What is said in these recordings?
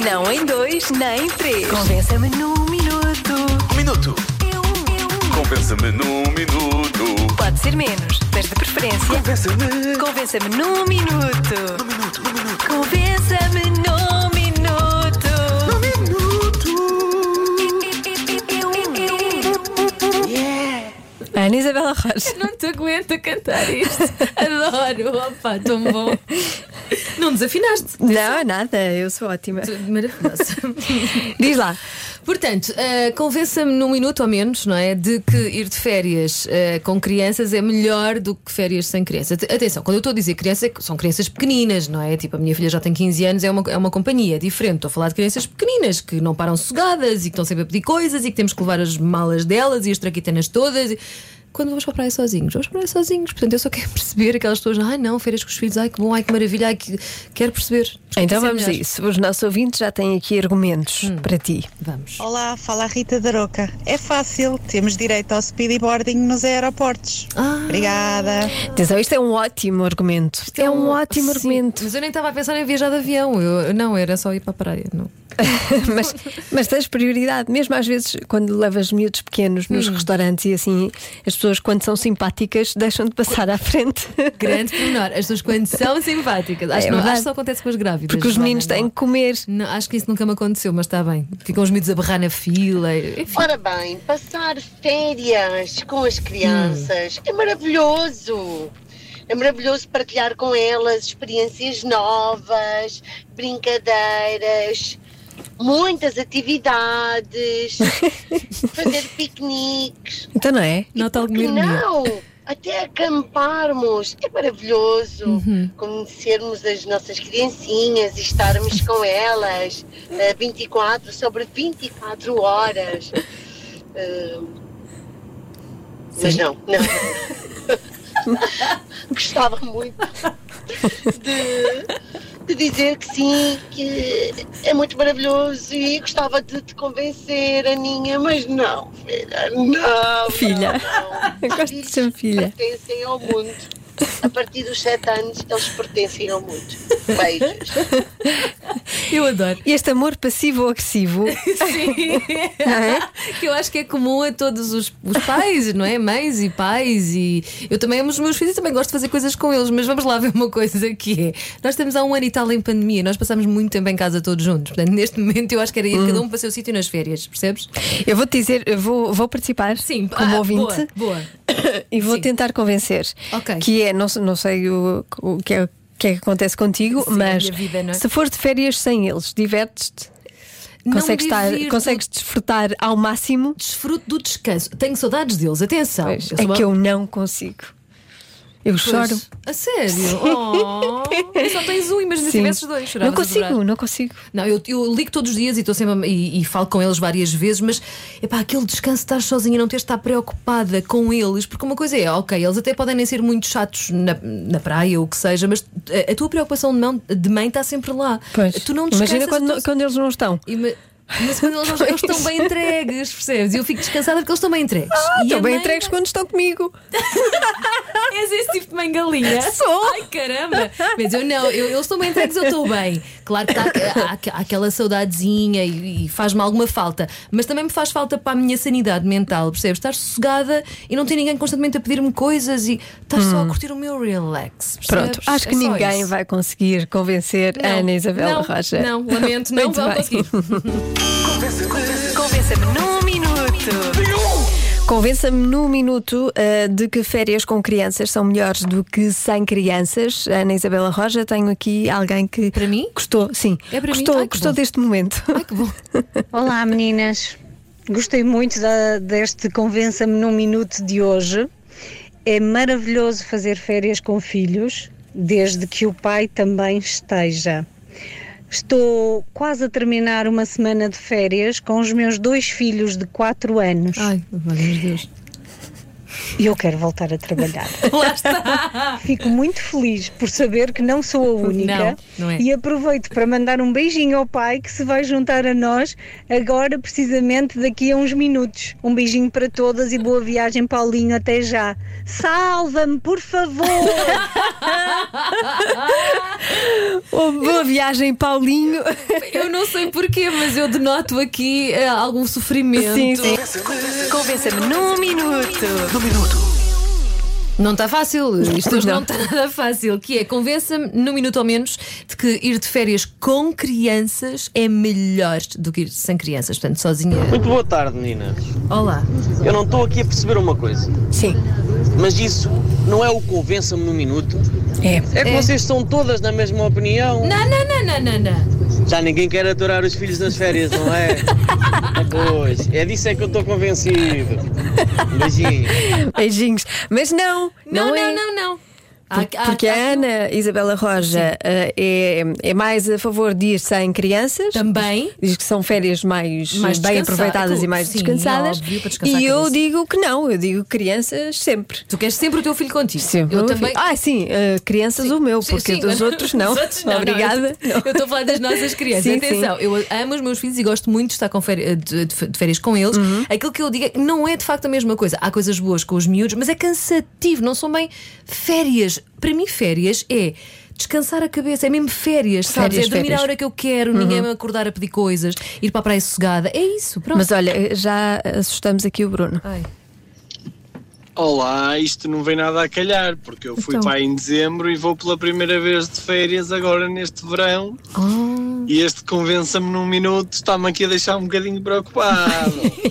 Não em 2, nem em 3. Convença-me num minuto. Um minuto. Convença-me num minuto. Pode ser menos, mas de preferência. Convença-me. Convença-me num minuto. Num minuto. Convença-me num minuto. Ana Isabela Rocha. Não te aguento a cantar isto. Adoro. Opa, tão bom. Não desafinaste. Não, nada, eu sou ótima. Maravilhosa. Diz lá. Portanto, convença-me num minuto ou menos, não é? De que ir de férias com crianças é melhor do que férias sem crianças. Atenção, quando eu estou a dizer crianças, são crianças pequeninas, não é? Tipo, a minha filha já tem 15 anos, é uma companhia, é diferente. Estou a falar de crianças pequeninas que não param sossegadas e que estão sempre a pedir coisas e que temos que levar as malas delas e as traquitanas todas. Quando vamos para a praia sozinhos, Portanto, eu só quero perceber aquelas pessoas, ai não, férias com os filhos, ai que bom, ai que maravilha, ai que. Quero perceber. Então vamos a isso. Os nossos ouvintes já têm aqui argumentos para ti. Vamos. Olá, fala a Rita da Roca. É fácil, temos direito ao speedy boarding nos aeroportos. Obrigada. Atenção, isto é um ótimo argumento. É um ótimo Sim, argumento. mas eu nem estava a pensar em viajar de avião. Não, era só ir para a praia. Não. mas tens prioridade. Mesmo às vezes, quando levas miúdos pequenos nos restaurantes e assim, as pessoas, quando são simpáticas, deixam de passar à frente. Grande pormenor. As pessoas, quando são simpáticas, acho que só acontece com as grávidas. Porque os meninos têm que comer. Não, acho que isso nunca me aconteceu, mas está bem. Ficam os miúdos a berrar na fila. Enfim. Ora bem, passar férias com as crianças é maravilhoso. É maravilhoso partilhar com elas experiências novas, brincadeiras, muitas atividades, fazer piqueniques. Então não é? Nota Por que alguma ironia. não? Até acamparmos. É maravilhoso conhecermos as nossas criancinhas e estarmos com elas 24 sobre 24 horas. Mas não. Gostava muito de dizer que sim, que é muito maravilhoso e gostava de te convencer, Aninha, mas não, filha, não. Filha. Não. Eu gosto de ser filha. Pertencem ao mundo. A partir dos 7 anos, eles pertencem ao mundo. Beijos. Eu adoro. E este amor passivo-agressivo. Sim. Que eu acho que é comum a todos os pais, não é? Mães e pais. E eu também amo os meus filhos e também gosto de fazer coisas com eles. Mas vamos lá ver uma coisa que é: nós estamos há 1 ano e tal em pandemia, nós passamos muito tempo em casa todos juntos. Portanto, neste momento eu acho que era ir cada um para o seu sítio nas férias, percebes? Eu vou-te dizer, eu vou participar como ouvinte. Boa. E vou tentar convencer. Ok. Que é, não sei o que é que acontece contigo, Sim, mas a minha vida, não é? se for de férias sem eles, divertes-te? Consegues desfrutar ao máximo? Desfruto do descanso. Tenho saudades deles, atenção. Pois, é que eu não consigo. Eu choro. A sério? Oh, só tens um, imagina se Sim. tivesses dois. Choravas a adorar. Não consigo. Não, eu ligo todos os dias e estou sempre e falo com eles várias vezes, mas epá, aquele descanso de estar sozinha e não ter de estar preocupada com eles, porque uma coisa é, ok, eles até podem nem ser muito chatos na praia ou o que seja, mas a tua preocupação de mãe está sempre lá. Pois. Tu não descansas. Imagina quando eles não estão. Mas quando eles estão bem entregues, percebes? E eu fico descansada porque eles estão bem entregues. Estão bem entregues quando estão comigo. És esse tipo de mãe galinha? Sou. Ai caramba! Mas eu não, eles estão bem entregues, eu estou bem. Claro que há aquela saudadezinha e faz-me alguma falta, mas também me faz falta para a minha sanidade mental, percebes? Estar sossegada e não ter ninguém constantemente a pedir-me coisas e estar só a curtir o meu relax. Percebes? Pronto, acho que ninguém vai conseguir convencer a Ana Isabela Rocha. Não, lamento, não Muito vão bem. conseguir. Convença-me num minuto. Convença-me num minuto de que férias com crianças são melhores do que sem crianças. Ana Isabela Roja, tenho aqui alguém que Para mim? gostou, sim, É para mim? gostou, Ai, que gostou bom. deste momento. Ai que bom. Olá meninas, gostei muito deste Convença-me num minuto de hoje. É maravilhoso fazer férias com filhos, desde que o pai também esteja. Estou quase a terminar uma semana de férias com os meus 2 filhos de 4 anos. Ai, meu Deus. e eu quero voltar a trabalhar. Lá está. Fico muito feliz por saber que não sou a única. Não é. E aproveito para mandar um beijinho ao pai que se vai juntar a nós agora, precisamente daqui a uns minutos. Um beijinho para todas e boa viagem, Paulinho, até já. Salva-me, por favor! Boa viagem, Paulinho. Eu não sei porquê, mas eu denoto aqui algum sofrimento. Sim. Convença-me num minuto. Não está fácil, isto hoje Não. não está nada fácil. Que é, convença-me, num minuto ou menos, de que ir de férias com crianças é melhor do que ir sem crianças, portanto, sozinha. Muito boa tarde, meninas. Olá. Eu não estou aqui a perceber uma coisa, Sim. mas isso não é o convença-me num minuto? É que vocês estão todas na mesma opinião. Não. Já ninguém quer aturar os filhos nas férias, não é? Pois, é disso é que eu estou convencido. Um beijinho. Beijinhos. Mas não é. Não. Porque a Ana Isabela Roja é mais a favor de ir sem crianças. Também. Diz que são férias mais bem descansar- aproveitadas e mais sim, descansadas. óbvio, para descansar E a eu cabeça. digo que não, eu digo crianças sempre. Tu queres sempre o teu filho contigo. Sim, Eu também. sim, crianças o meu, porque Sim, dos outros não. Dos outros não, Obrigada. Eu estou a falar das nossas crianças. Sim, Atenção, eu amo os meus filhos e gosto muito de estar com de férias com eles. Aquilo que eu digo é que não é de facto a mesma coisa. Há coisas boas com os miúdos, mas é cansativo, não são bem férias. Para mim, férias é descansar a cabeça, é mesmo férias, sabes? É dormir à hora que eu quero, ninguém me acordar a pedir coisas, ir para a praia sossegada. É isso, pronto. Mas olha, já assustamos aqui o Bruno. Ai. Olá, isto não vem nada a calhar, porque eu fui Então. pai em dezembro e vou pela primeira vez de férias agora neste verão. E este convença-me num minuto está-me aqui a deixar um bocadinho preocupado.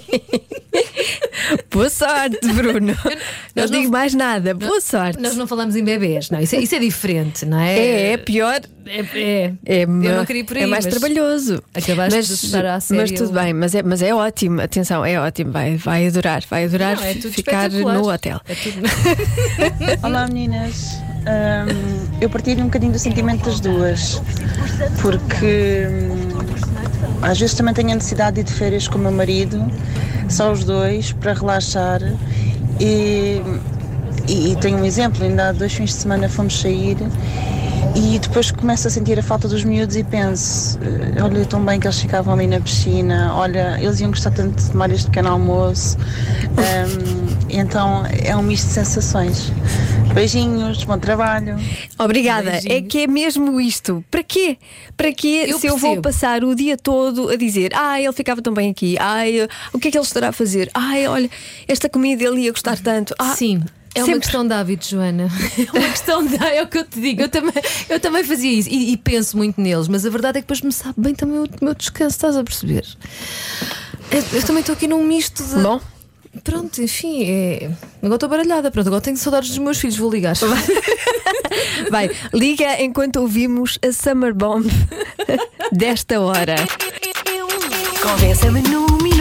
Boa sorte, Bruno. Não nós digo não- mais nada. Boa sorte. Nós não falamos em bebés, não. Isso é diferente, não é? É pior. Eu não queria ir por aí, é mais mas trabalhoso. acabaste de estar à séria. Mas tudo bem, mas é ótimo. Atenção, é ótimo. Vai adorar Não, é tudo ficar espetacular. no hotel. É tudo... Olá meninas, eu partilho um bocadinho do sentimento das duas, porque às vezes também tenho a necessidade de ir de férias com o meu marido, só os dois, para relaxar e tenho um exemplo, ainda há 2 fins de semana fomos sair e depois começo a sentir a falta dos miúdos e penso, olha tão bem que eles ficavam ali na piscina, olha, eles iam gostar tanto de tomar este pequeno almoço, então é um misto de sensações. Beijinhos, bom trabalho. Obrigada. Beijinho. É que é mesmo isto. Para quê? Para quê Eu se eu vou percebo. passar o dia todo a dizer ele ficava tão bem aqui, o que é que ele estará a fazer? Olha, esta comida ele ia gostar tanto. Sim. É uma sempre. questão de hábitos, Joana. É uma questão de. É o que eu te digo. Eu também fazia isso e penso muito neles, mas a verdade é que depois me sabe bem também o meu descanso, estás a perceber? Eu também estou aqui num misto de. Bom. Pronto, enfim, agora estou baralhada. Pronto, agora tenho saudades dos meus filhos, vou ligar. Vai, liga enquanto ouvimos a Summer Bomb desta hora. Convença-me num minuto.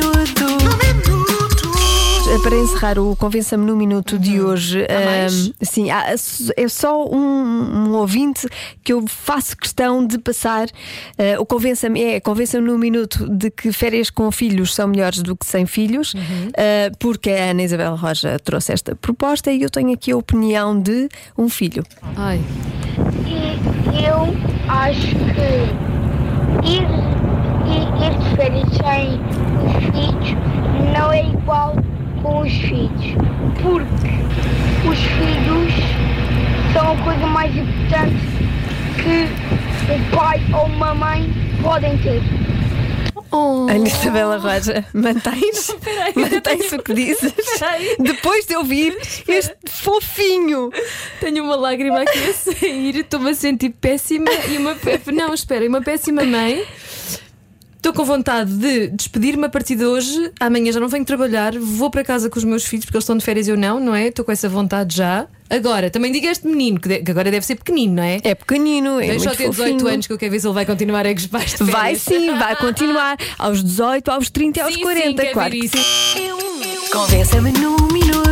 Para encerrar o Convença-me num minuto de hoje, sim, é só um ouvinte que eu faço questão de passar. O Convença-me num minuto de que férias com filhos são melhores do que sem filhos, porque a Ana Isabela Roja trouxe esta proposta e eu tenho aqui a opinião de um filho. Ai. E eu acho que ir de férias sem os filhos não é igual com os filhos, porque os filhos são a coisa mais importante que o pai ou uma mãe podem ter. Ana Isabela Roja, mantém-se o que dizes depois de ouvir este fofinho. Tenho uma lágrima aqui a sair, estou-me a sentir péssima e uma péssima mãe. Estou com vontade de despedir-me a partir de hoje. Amanhã já não venho trabalhar, vou para casa com os meus filhos porque eles estão de férias e eu não é? Estou com essa vontade já. Agora, também diga a este menino que agora deve ser pequenino, não é? É pequenino, é Deixa muito só ter 18 fofinho. anos que eu quero ver se ele vai continuar a ir para as férias. Vai sim, vai continuar aos 18, aos 30 e aos Sim, 40, quer claro ver que isso. sim. Convença-me num minuto.